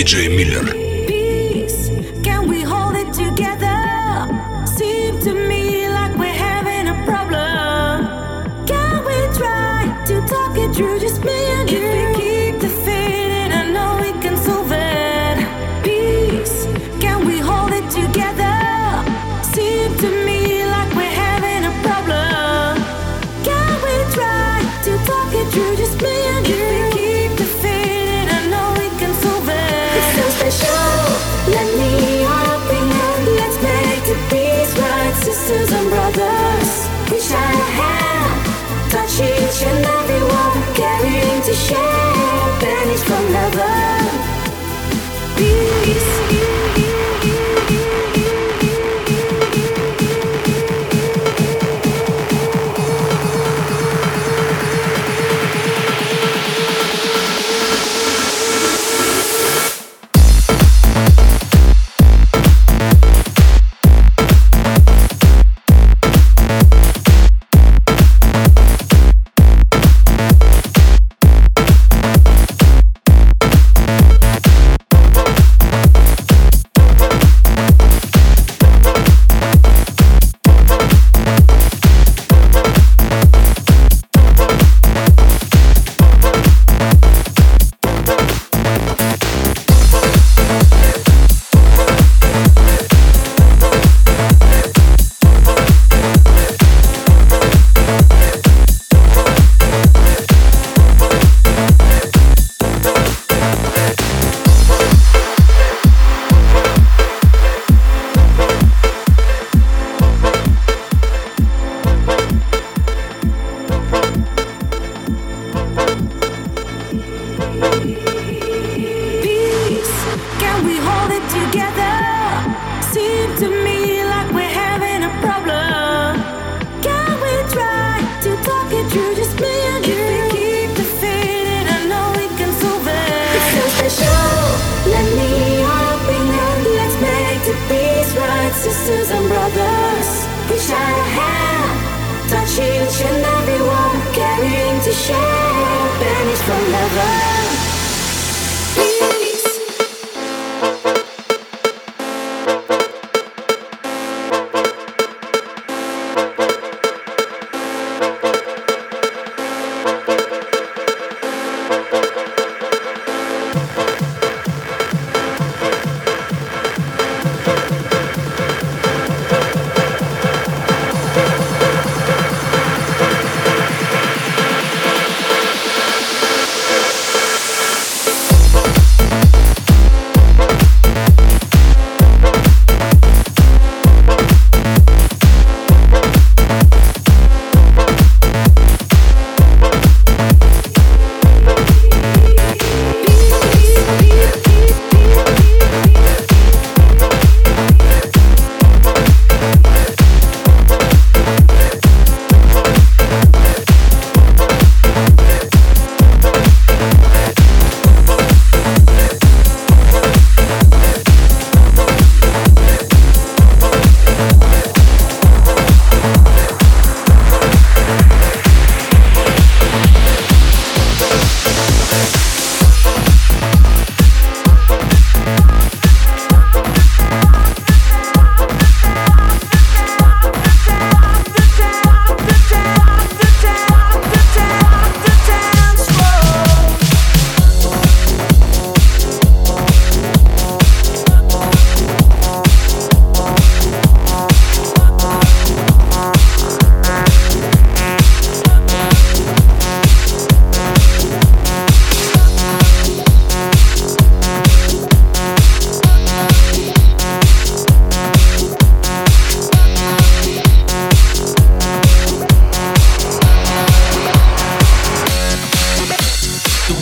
диджей Миллер. Peace, can we hold it together? Seem to me like we're having a problem. Can we try to talk it through, just me and you? If we keep the faith, I know we can solve it. Peace, can we hold it together? Seem to me like we're having a problem. Can we try to talk it through, just me and you? If we keep the faith, I know we can solve it. It's so special. Let me open up. Let's make the peace right, sisters and brothers. We shine a hand, touch each and every one, caring to share, banish from heaven. Peace. Peace, can we hold it together? Seem to me like we're having a problem. Can we try to talk it through, just me and you? If we keep the faith, I know we can solve it. It's so special. Let me open up. Let's make the peace right, sisters and brothers. We shine a hand, touch each and every one, caring to share, banish from heaven.